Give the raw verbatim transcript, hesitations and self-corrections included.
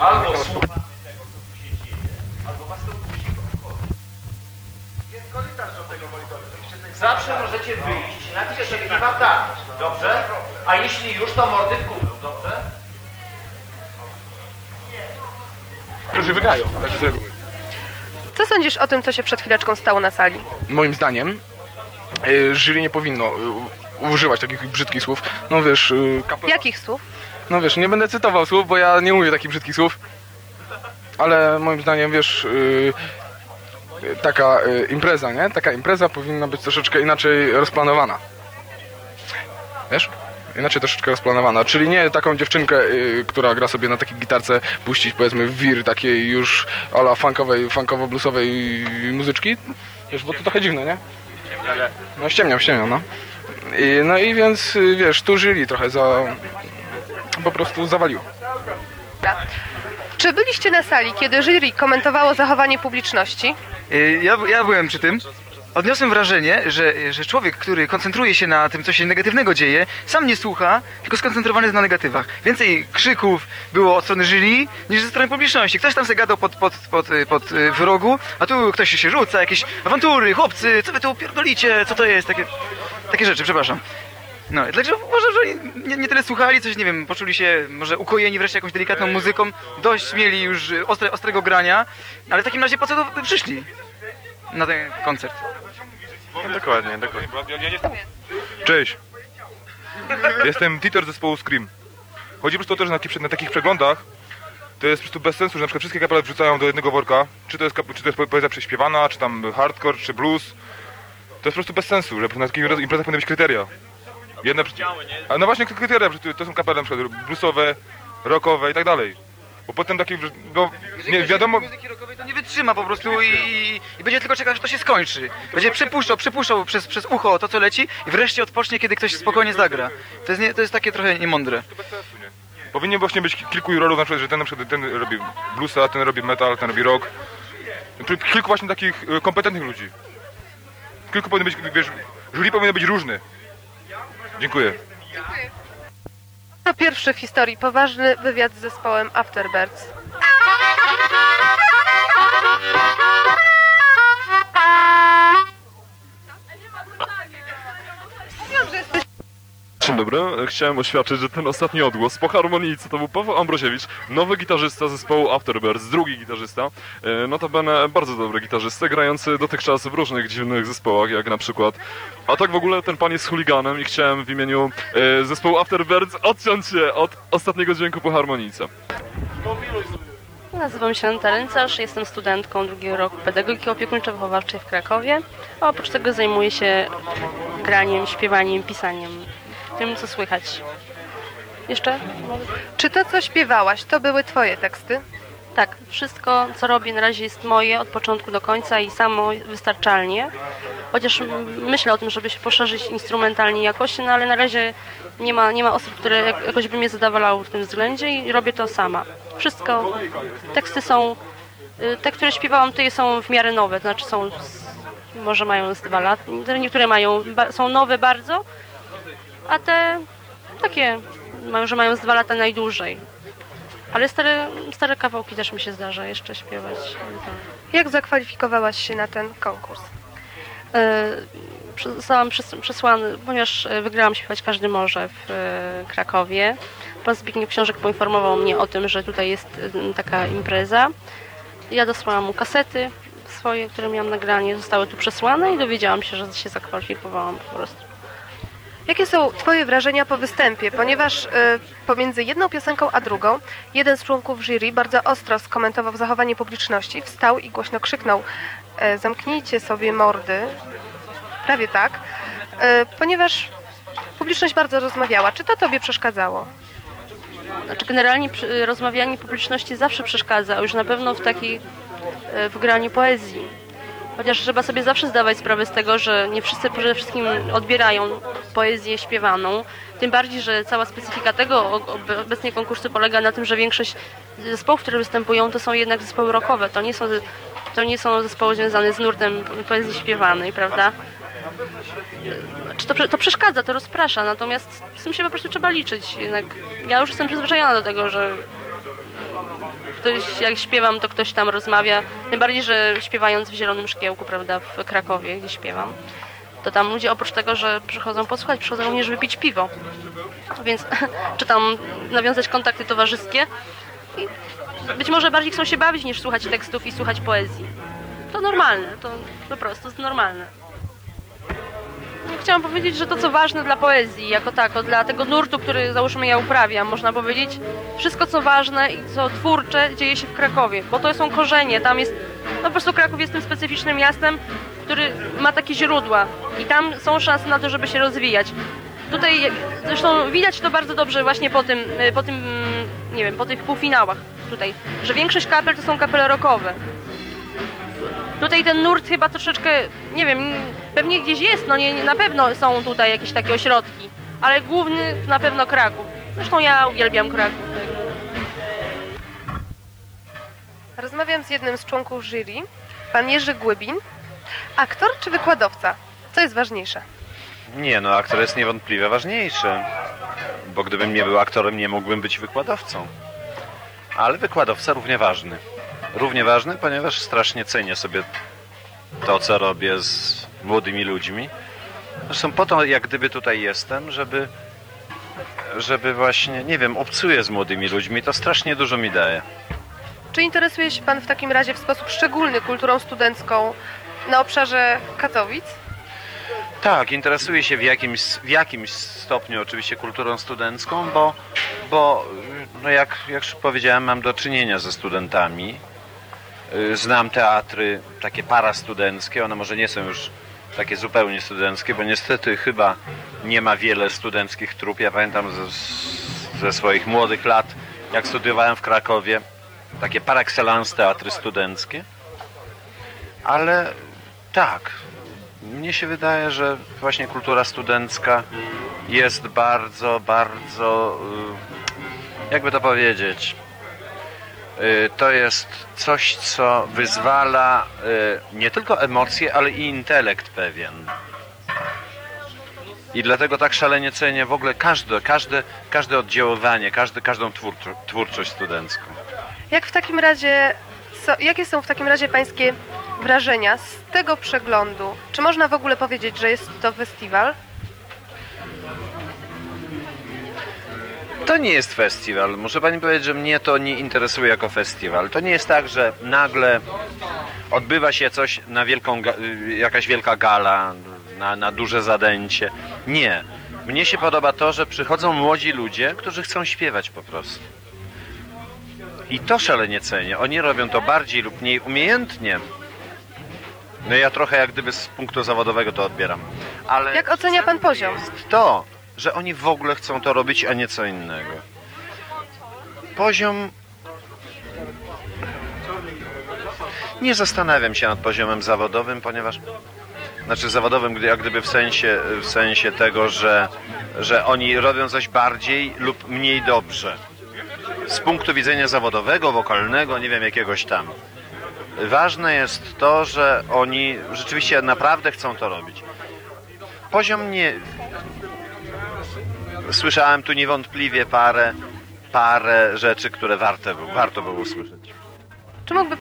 albo słuchacie tego, co tu się dzieje, albo was to musi obchodzić. Jest korytarz do tego monitoru. Zawsze możecie wyjść, napić się piwa tam, dobrze? A jeśli już, to mordy w kubeł, dobrze? Którzy wygrają, tak z reguły. Co sądzisz o tym, co się przed chwileczką stało na sali? Moim zdaniem y, jury nie powinno y, używać takich brzydkich słów. No wiesz... Y, kapel... Jakich słów? No wiesz, nie będę cytował słów, bo ja nie mówię takich brzydkich słów. Ale moim zdaniem, wiesz... Y, taka y, impreza, nie? Taka impreza powinna być troszeczkę inaczej rozplanowana. Wiesz? Inaczej troszeczkę rozplanowana, czyli nie taką dziewczynkę, y, która gra sobie na takiej gitarce, puścić powiedzmy wir takiej już ala funkowej, funkowo-bluesowej muzyczki, wiesz, bo to trochę dziwne, nie? No ściemniam, ściemniam, no. I, no i więc, y, wiesz, tu żyli trochę za... po prostu zawaliło. Czy byliście na sali, kiedy jury komentowało zachowanie publiczności? Ja, ja byłem przy tym. Odniosłem wrażenie, że, że człowiek, który koncentruje się na tym, co się negatywnego dzieje, sam nie słucha, tylko skoncentrowany jest na negatywach. Więcej krzyków było od strony jury niż ze strony publiczności. Ktoś tam se gadał pod, pod, pod, pod w rogu, a tu ktoś się rzuca, jakieś awantury, chłopcy, co wy tu pierdolicie, co to jest, takie, takie rzeczy, przepraszam. No, dlaczego uważam, że nie, nie tyle słuchali, coś, nie wiem, poczuli się może ukojeni wreszcie jakąś delikatną muzyką, dość mieli już ostre, ostrego grania, ale w takim razie po co to przyszli na ten koncert? No, dokładnie, dokładnie. Cześć. Jestem Titor zespołu Scream. Chodzi po prostu o to, że na, na takich przeglądach to jest po prostu bez sensu, że na przykład wszystkie kapele wrzucają do jednego worka, czy to jest, czy to jest poezja prześpiewana, czy tam hardcore, czy blues. To jest po prostu bez sensu, że na takich imprezach powinny być kryteria. Jedne, a no właśnie kryteria, że to są kapele na przykład bluesowe, rockowe i tak dalej. Bo potem takie, no nie wiadomo... Muzyki rockowej to nie wytrzyma po prostu i, i będzie tylko czekać, aż to się skończy. Będzie przepuszczał, przepuszczał przez, przez ucho to, co leci i wreszcie odpocznie, kiedy ktoś spokojnie zagra. To jest, nie, to jest takie trochę niemądre. To bez sensu, nie? Powinien właśnie być kilku jurorów, na przykład, że ten na przykład ten robi bluesa, ten robi metal, ten robi rock. Kilku właśnie takich kompetentnych ludzi. Kilku powinno być, wiesz, jury powinno być różny. Dziękuję. To pierwszy w historii poważny wywiad z zespołem Afterbirds. Dzień dobry, chciałem oświadczyć, że ten ostatni odgłos po harmonijce to był Paweł Ambroziewicz, nowy gitarzysta zespołu Afterbirds, drugi gitarzysta, notabene bardzo dobry gitarzysta, grający dotychczas w różnych dziwnych zespołach, jak na przykład, a tak w ogóle ten pan jest chuliganem i chciałem w imieniu e, zespołu Afterbirds odciąć się od ostatniego dźwięku po harmonijce. Nazywam się Aneta Ręcarz, jestem studentką drugiego roku pedagogiki opiekuńczo-wychowawczej w Krakowie, a oprócz tego zajmuję się graniem, śpiewaniem, pisaniem. Tym, co słychać. Jeszcze? Czy to, co śpiewałaś, to były twoje teksty? Tak, wszystko, co robię na razie jest moje od początku do końca i samo wystarczalnie. Chociaż myślę o tym, żeby się poszerzyć instrumentalnie jakoś, no ale na razie nie ma, nie ma osób, które jakoś by mnie zadowalały w tym względzie i robię to sama. Wszystko, teksty są, te, które śpiewałam tutaj są w miarę nowe, to znaczy są, może mają z dwa lata, niektóre mają, są nowe bardzo, a te takie, że mają z dwa lata najdłużej. Ale stare, stare kawałki też mi się zdarza jeszcze śpiewać. Jak zakwalifikowałaś się na ten konkurs? Yy, zostałam przesłany, ponieważ wygrałam śpiewać Każdy Może w yy, Krakowie. Pan Zbigniew Książek poinformował mnie o tym, że tutaj jest yy, taka impreza. Ja dosłałam mu kasety swoje, które miałam nagranie, zostały tu przesłane i dowiedziałam się, że się zakwalifikowałam po prostu. Jakie są twoje wrażenia po występie? Ponieważ y, pomiędzy jedną piosenką a drugą jeden z członków jury bardzo ostro skomentował zachowanie publiczności, wstał i głośno krzyknął y, zamknijcie sobie mordy, prawie tak, y, ponieważ publiczność bardzo rozmawiała. Czy to tobie przeszkadzało? Znaczy generalnie przy, rozmawianie publiczności zawsze przeszkadza, a już na pewno w takiej y, w graniu poezji. Chociaż trzeba sobie zawsze zdawać sprawę z tego, że nie wszyscy przede wszystkim odbierają poezję śpiewaną. Tym bardziej, że cała specyfika tego obecnie konkursu polega na tym, że większość zespołów, które występują, to są jednak zespoły rockowe. To nie są, to nie są zespoły związane z nurtem poezji śpiewanej, prawda? To, to przeszkadza, to rozprasza, natomiast z tym się po prostu trzeba liczyć. Jednak ja już jestem przyzwyczajona do tego, że ktoś, jak śpiewam, to ktoś tam rozmawia. Tym bardziej, że śpiewając w Zielonym Szkiełku, prawda, w Krakowie, gdzie śpiewam, to tam ludzie oprócz tego, że przychodzą posłuchać, przychodzą również wypić piwo. Więc czy tam nawiązać kontakty towarzyskie i być może bardziej chcą się bawić niż słuchać tekstów i słuchać poezji. To normalne, to po prostu jest normalne. Chciałam powiedzieć, że to co ważne dla poezji, jako tako, dla tego nurtu, który załóżmy ja uprawiam, można powiedzieć, wszystko co ważne i co twórcze dzieje się w Krakowie, bo to są korzenie, tam jest, no po prostu Kraków jest tym specyficznym miastem, który ma takie źródła i tam są szanse na to, żeby się rozwijać. Tutaj zresztą widać to bardzo dobrze właśnie po tym, po tym, nie wiem, po tych półfinałach tutaj, że większość kapel to są kapele rockowe. Tutaj ten nurt chyba troszeczkę, nie wiem, pewnie gdzieś jest, no nie, na pewno są tutaj jakieś takie ośrodki, ale główny na pewno Kraków. Zresztą ja uwielbiam Kraków. Rozmawiam z jednym z członków jury, pan Jerzy Głybin. Aktor czy wykładowca? Co jest ważniejsze? Nie, no aktor jest niewątpliwie ważniejszy, bo gdybym nie był aktorem, nie mógłbym być wykładowcą. Ale wykładowca równie ważny. Równie ważny, ponieważ strasznie cenię sobie to, co robię z młodymi ludźmi. Zresztą po to, jak gdyby tutaj jestem, żeby, żeby właśnie, nie wiem, obcuję z młodymi ludźmi, to strasznie dużo mi daje. Czy interesuje się pan w takim razie w sposób szczególny kulturą studencką na obszarze Katowic? Tak, interesuję się w jakimś, w jakimś stopniu oczywiście kulturą studencką, bo, bo no jak, jak już powiedziałem, mam do czynienia ze studentami. Znam teatry takie parastudenckie, one może nie są już takie zupełnie studenckie, bo niestety chyba nie ma wiele studenckich trup. Ja pamiętam ze, ze swoich młodych lat, jak studiowałem w Krakowie, takie par excellence teatry studenckie. Ale tak, mnie się wydaje, że właśnie kultura studencka jest bardzo, bardzo, jakby to powiedzieć, to jest coś, co wyzwala nie tylko emocje, ale i intelekt pewien. I dlatego tak szalenie cenię w ogóle każde, każde, każde oddziaływanie, każde, każdą twórczo, twórczość studencką. Jak w takim razie, so, jakie są w takim razie pańskie wrażenia z tego przeglądu? Czy można w ogóle powiedzieć, że jest to festiwal? To nie jest festiwal. Muszę pani powiedzieć, że mnie to nie interesuje jako festiwal. To nie jest tak, że nagle odbywa się coś na wielką, jakaś wielka gala, na, na duże zadęcie. Nie. Mnie się podoba to, że przychodzą młodzi ludzie, którzy chcą śpiewać po prostu. I to szalenie cenię. Oni robią to bardziej lub mniej umiejętnie. No ja trochę jak gdyby z punktu zawodowego to odbieram. Ale jak ocenia pan poziom? Jest to, że oni w ogóle chcą to robić, a nie co innego. Poziom... Nie zastanawiam się nad poziomem zawodowym, ponieważ... Znaczy zawodowym, jak gdyby w sensie, w sensie tego, że, że oni robią coś bardziej lub mniej dobrze. Z punktu widzenia zawodowego, wokalnego, nie wiem, jakiegoś tam. Ważne jest to, że oni rzeczywiście naprawdę chcą to robić. Poziom nie... Słyszałem tu niewątpliwie parę, parę rzeczy, które warte, warto było usłyszeć. Czy mógłby